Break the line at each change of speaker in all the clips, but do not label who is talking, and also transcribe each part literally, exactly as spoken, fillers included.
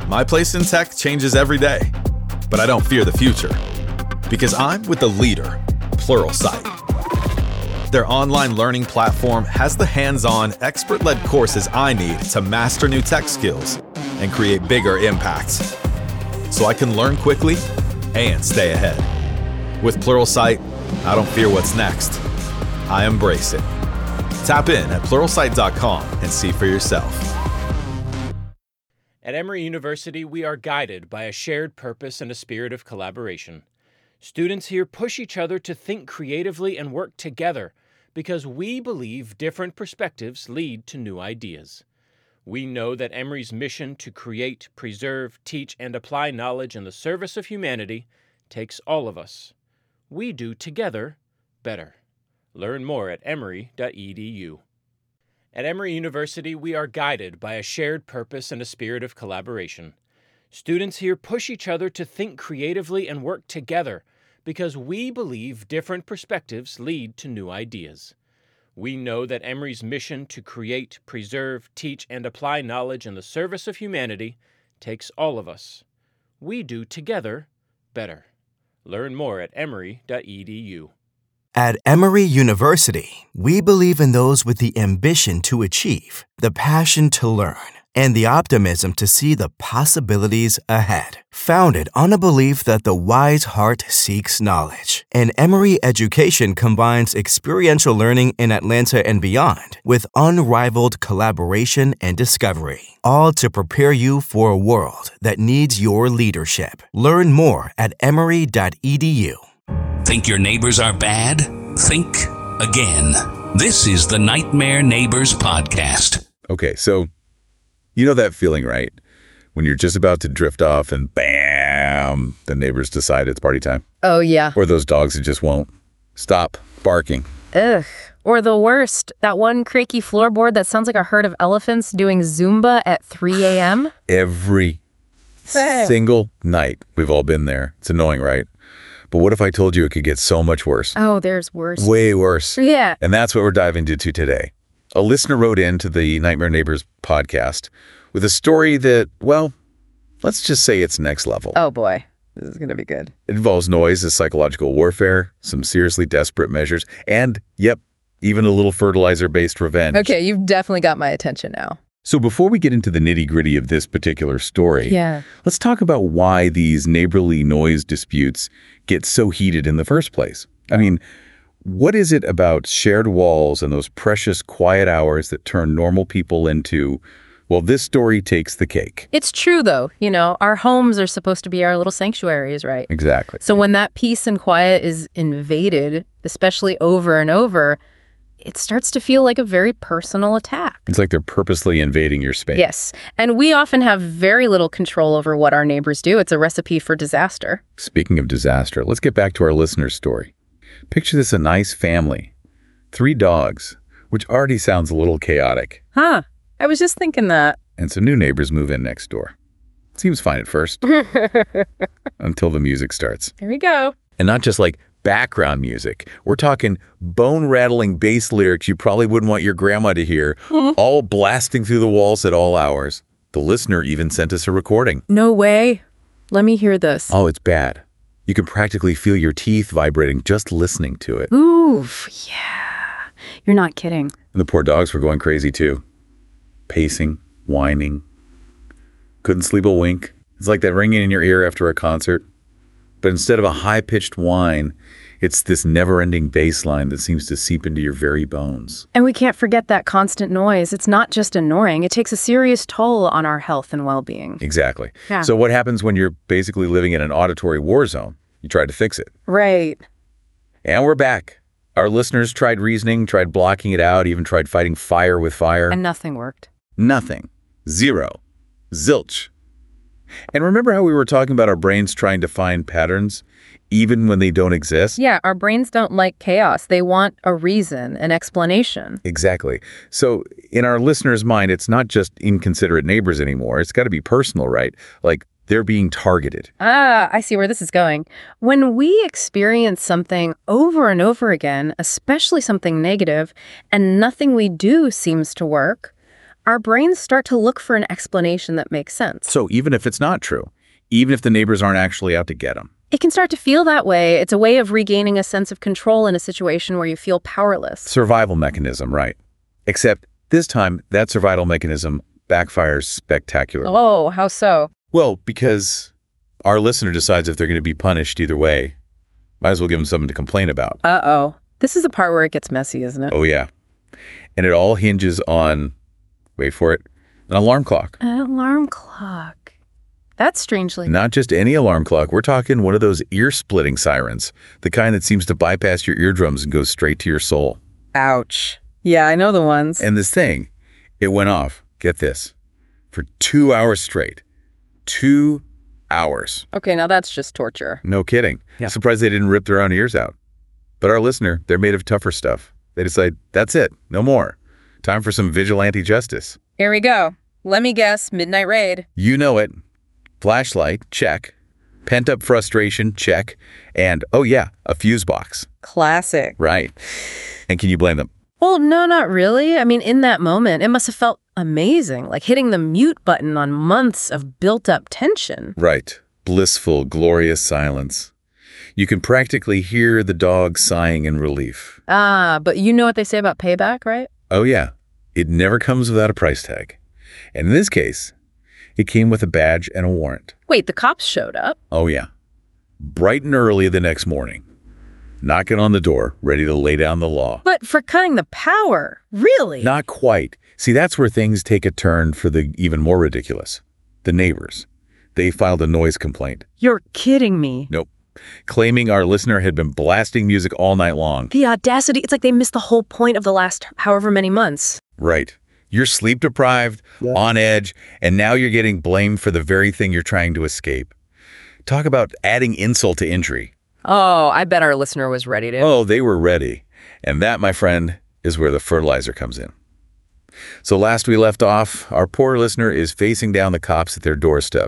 My place in tech changes every day, but I don't fear the future because I'm with the leader, Pluralsight. Their online learning platform has the hands-on, expert-led courses I need to master new tech skills and create bigger impacts, so I can learn quickly and stay ahead. With Pluralsight, I don't fear what's next. I embrace it. Tap in at pluralsight dot com and see for yourself.
At Emory University, we are guided by a shared purpose and a spirit of collaboration. Students here push each other to think creatively and work together because we believe different perspectives lead to new ideas. We know that Emory's mission to create, preserve, teach, and apply knowledge in the service of humanity takes all of us. We do together better. Learn more at emory dot e d u. At Emory University, we are guided by a shared purpose and a spirit of collaboration. Students here push each other to think creatively and work together because we believe different perspectives lead to new ideas. We know that Emory's mission to create, preserve, teach, and apply knowledge in the service of humanity takes all of us. We do together better. Learn more at emory dot e d u.
At Emory University, we believe in those with the ambition to achieve, the passion to learn, and the optimism to see the possibilities ahead. Founded on a belief that the wise heart seeks knowledge, and Emory education combines experiential learning in Atlanta and beyond with unrivaled collaboration and discovery, all to prepare you for a world that needs your leadership. Learn more at emory dot e d u.
Think your neighbors are bad? Think again. This is the Nightmare Neighbors Podcast.
Okay, so you know that feeling, right? When you're just about to drift off and bam, the neighbors decide it's party time.
Oh, yeah.
Or those dogs that just won't stop barking.
Ugh. Or the worst, that one creaky floorboard that sounds like a herd of elephants doing Zumba at three a.m.
Every single night. We've all been there. It's annoying, right? But what if I told you it could get so much worse?
Oh, there's worse.
Way worse.
Yeah.
And that's what we're diving into today. A listener wrote into the Nightmare Neighbors podcast with a story that, well, let's just say it's next level.
Oh, boy. This is going to be good.
It involves noise as psychological warfare, some seriously desperate measures, and, yep, even a little fertilizer-based revenge.
Okay, you've definitely got my attention now.
So before we get into the nitty-gritty of this particular story,
yeah.
let's talk about why these neighborly noise disputes get so heated in the first place. I mean, what is it about shared walls and those precious quiet hours that turn normal people into, well, this story takes the cake?
It's true, though. You know, our homes are supposed to be our little sanctuaries, right?
Exactly.
So when that peace and quiet is invaded, especially over and over, it starts to feel like a very personal attack.
It's like they're purposely invading your space.
Yes. And we often have very little control over what our neighbors do. It's a recipe for disaster.
Speaking of disaster, let's get back to our listener's story. Picture this a nice family. Three dogs, which already sounds a little chaotic.
Huh. I was just thinking that.
And some new neighbors move in next door. Seems fine at first. Until the music starts.
Here we go.
And not just like background music. We're talking bone-rattling bass lyrics you probably wouldn't want your grandma to hear, all blasting through the walls at all hours. The listener even sent us a recording.
No way. Let me hear this.
Oh, it's bad. You can practically feel your teeth vibrating just listening to it.
Oof, yeah. You're not kidding.
And the poor dogs were going crazy too. Pacing, whining. Couldn't sleep a wink. It's like that ringing in your ear after a concert. But instead of a high-pitched whine, it's this never-ending bass line that seems to seep into your very bones.
And we can't forget that constant noise. It's not just annoying. It takes a serious toll on our health and well-being.
Exactly.
Yeah.
So what happens when you're basically living in an auditory war zone? You try to fix it.
Right.
And we're back. Our listeners tried reasoning, tried blocking it out, even tried fighting fire with fire.
And nothing worked.
Nothing. Zero. Zilch. And remember how we were talking about our brains trying to find patterns, even when they don't exist?
Yeah, our brains don't like chaos. They want a reason, an explanation.
Exactly. So in our listener's mind, it's not just inconsiderate neighbors anymore. It's got to be personal, right? Like they're being targeted.
Ah, I see where this is going. When we experience something over and over again, especially something negative, and nothing we do seems to work, our brains start to look for an explanation that makes sense.
So even if it's not true, even if the neighbors aren't actually out to get them.
It can start to feel that way. It's a way of regaining a sense of control in a situation where you feel powerless.
Survival mechanism, right. Except this time, that survival mechanism backfires spectacularly.
Oh, how so?
Well, because our listener decides if they're going to be punished either way. Might as well give them something to complain about.
Uh-oh. This is the part where it gets messy, isn't it?
Oh, yeah. And it all hinges on, wait for it, an alarm clock.
An alarm clock. That's strangely...
Not just any alarm clock. We're talking one of those ear-splitting sirens, the kind that seems to bypass your eardrums and goes straight to your soul.
Ouch. Yeah, I know the ones.
And this thing, it went off, get this, for two hours straight. Two hours.
Okay, now that's just torture.
No kidding.
Yeah.
Surprised they didn't rip their own ears out. But our listener, they're made of tougher stuff. They decide, that's it, no more. Time for some vigilante justice.
Here we go. Let me guess, midnight raid.
You know it. Flashlight, check. Pent-up frustration, check. And, oh yeah, a fuse box.
Classic.
Right. And can you blame them?
Well, no, not really. I mean, in that moment, it must have felt amazing, like hitting the mute button on months of built-up tension.
Right. Blissful, glorious silence. You can practically hear the dog sighing in relief.
Ah, but you know what they say about payback, right?
Oh yeah, it never comes without a price tag. And in this case, it came with a badge and a warrant.
Wait, the cops showed up?
Oh yeah. Bright and early the next morning. Knocking on the door, ready to lay down the law.
But for cutting the power, really?
Not quite. See, that's where things take a turn for the even more ridiculous. The neighbors. They filed a noise complaint.
You're kidding me.
Nope. Claiming our listener had been blasting music all night long.
The audacity, it's like they missed the whole point of the last however many months.
Right. You're sleep deprived, yeah. on edge, and now you're getting blamed for the very thing you're trying to escape. Talk about adding insult to injury.
Oh, I bet our listener was ready to.
Oh, they were ready. And that, my friend, is where the fertilizer comes in. So last we left off, our poor listener is facing down the cops at their doorstep.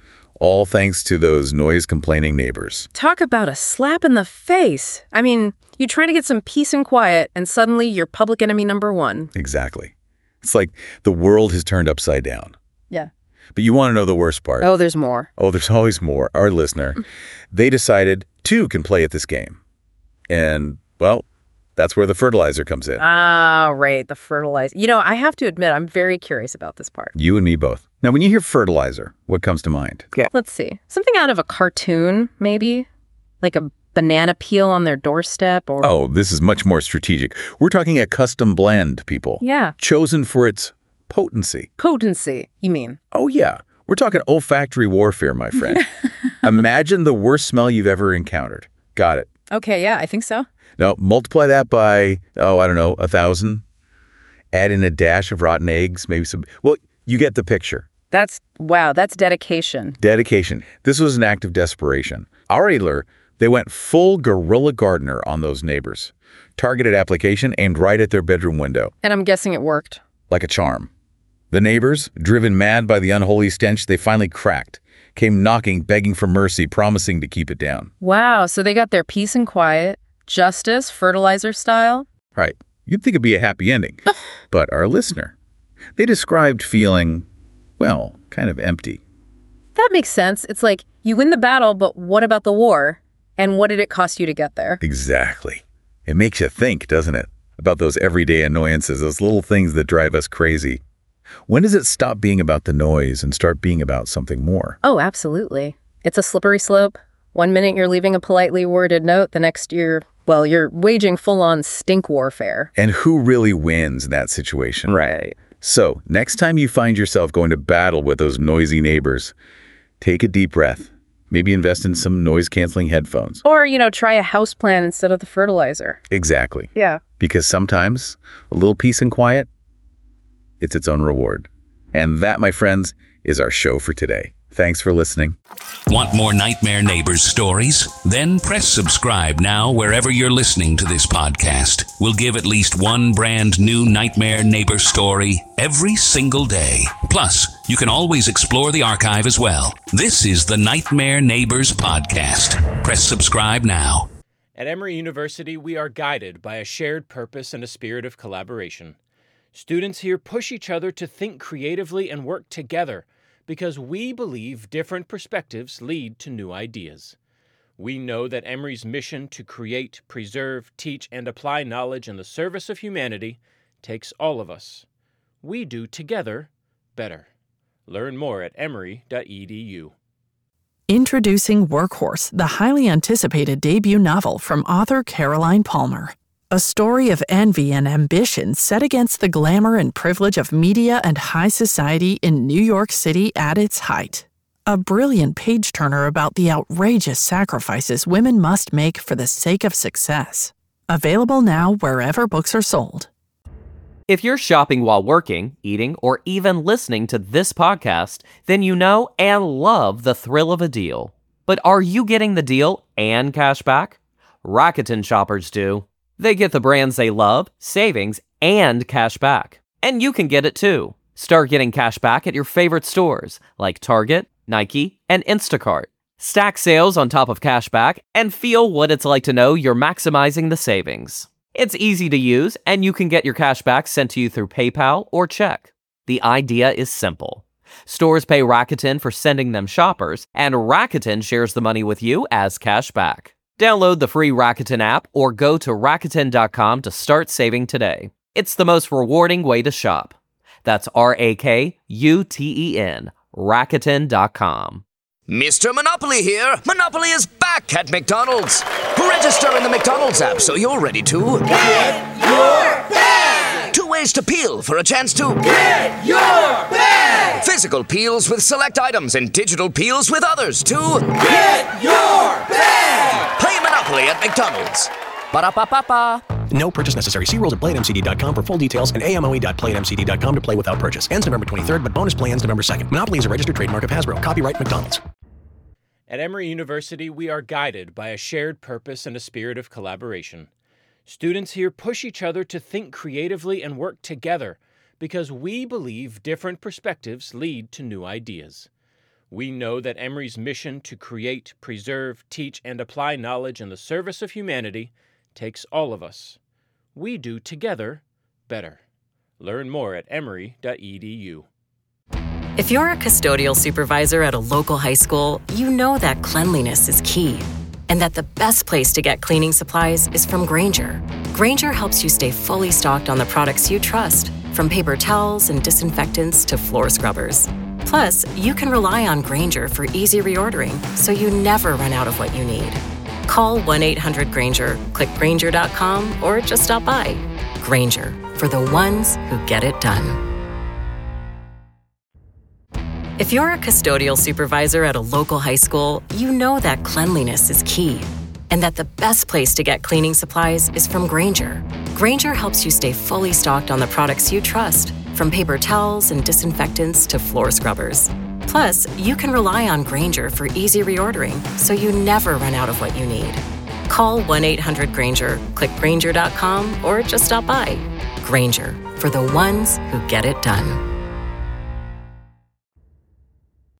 All thanks to those noise-complaining neighbors.
Talk about a slap in the face. I mean, you try to get some peace and quiet, and suddenly you're public enemy number one.
Exactly. It's like the world has turned upside down.
Yeah.
But you want to know the worst part.
Oh, there's more.
Oh, there's always more. Our listener, they decided two can play at this game. And, well, that's where the fertilizer comes in.
Ah, right, the fertilizer. You know, I have to admit, I'm very curious about this part.
You and me both. Now, when you hear fertilizer, what comes to mind?
Yeah. Let's see. Something out of a cartoon, maybe? Like a banana peel on their doorstep or...
Oh, this is much more strategic. We're talking a custom blend, people.
Yeah.
Chosen for its potency.
Potency, you mean?
Oh, yeah. We're talking olfactory warfare, my friend. Imagine the worst smell you've ever encountered. Got it.
Okay, yeah, I think so.
Now, multiply that by, oh, I don't know, a thousand. Add in a dash of rotten eggs, maybe some... Well, you get the picture.
That's, wow, that's dedication.
Dedication. This was an act of desperation. Our Adler, they went full guerrilla gardener on those neighbors. Targeted application aimed right at their bedroom window.
And I'm guessing it worked.
Like a charm. The neighbors, driven mad by the unholy stench, they finally cracked. Came knocking, begging for mercy, promising to keep it down.
Wow, so they got their peace and quiet, justice, fertilizer style?
Right. You'd think it'd be a happy ending. But our listener, they described feeling, well, kind of empty.
That makes sense. It's like, you win the battle, but what about the war? And what did it cost you to get there?
Exactly. It makes you think, doesn't it? About those everyday annoyances, those little things that drive us crazy. When does it stop being about the noise and start being about something more?
Oh, absolutely. It's a slippery slope. One minute you're leaving a politely worded note, the next you're, well, you're waging full-on stink warfare.
And who really wins in that situation?
Right.
So, next time you find yourself going to battle with those noisy neighbors, take a deep breath. Maybe invest in some noise-canceling headphones.
Or, you know, try a houseplant instead of the fertilizer.
Exactly.
Yeah.
Because sometimes a little peace and quiet, it's its own reward. And that, my friends, is our show for today. Thanks for listening.
Want more Nightmare Neighbors stories? Then press subscribe now wherever you're listening to this podcast. We'll give at least one brand new Nightmare Neighbor story every single day. Plus, you can always explore the archive as well. This is the Nightmare Neighbors podcast. Press subscribe now.
At Emory University, we are guided by a shared purpose and a spirit of collaboration. Students here push each other to think creatively and work together because we believe different perspectives lead to new ideas. We know that Emory's mission to create, preserve, teach, and apply knowledge in the service of humanity takes all of us. We do together better. Learn more at emory dot e d u.
Introducing Workhorse, the highly anticipated debut novel from author Caroline Palmer. A story of envy and ambition set against the glamour and privilege of media and high society in New York City at its height. A brilliant page-turner about the outrageous sacrifices women must make for the sake of success. Available now wherever books are sold.
If you're shopping while working, eating, or even listening to this podcast, then you know and love the thrill of a deal. But are you getting the deal and cash back? Rakuten shoppers do. They get the brands they love, savings, and cash back. And you can get it too. Start getting cash back at your favorite stores like Target, Nike, and Instacart. Stack sales on top of cash back and feel what it's like to know you're maximizing the savings. It's easy to use, and you can get your cash back sent to you through PayPal or check. The idea is simple. Stores pay Rakuten for sending them shoppers, and Rakuten shares the money with you as cash back. Download the free Rakuten app or go to Rakuten dot com to start saving today. It's the most rewarding way to shop. That's R A K U T E N, Rakuten dot com.
Mister Monopoly here. Monopoly is back at McDonald's. Register in the McDonald's app so you're ready to get your bag. Two ways to peel for a chance to get your bag. Physical peels with select items and digital peels with others to get your bag. Play Monopoly at McDonald's. Ba-da-ba-ba-ba.
No purchase necessary. See rules at play at m c d dot com for full details and a m o e dot play at m c d dot com to play without purchase. Ends November twenty-third, but bonus play ends November second. Monopoly is a registered trademark of Hasbro. Copyright McDonald's.
At Emory University, we are guided by a shared purpose and a spirit of collaboration. Students here push each other to think creatively and work together because we believe different perspectives lead to new ideas. We know that Emory's mission to create, preserve, teach, and apply knowledge in the service of humanity takes all of us. We do together better. Learn more at emory dot e d u.
If you're a custodial supervisor at a local high school, you know that cleanliness is key, and that the best place to get cleaning supplies is from Grainger. Grainger helps you stay fully stocked on the products you trust, from paper towels and disinfectants to floor scrubbers. Plus, you can rely on Grainger for easy reordering, so you never run out of what you need. Call one eight hundred Grainger, click Grainger dot com, or just stop by. Grainger, for the ones who get it done. If you're a custodial supervisor at a local high school, you know that cleanliness is key, and that the best place to get cleaning supplies is from Grainger. Grainger helps you stay fully stocked on the products you trust, from paper towels and disinfectants to floor scrubbers. Plus, you can rely on Grainger for easy reordering, so you never run out of what you need. Call one eight hundred Grainger, click Grainger dot com, or just stop by. Grainger, for the ones who get it done.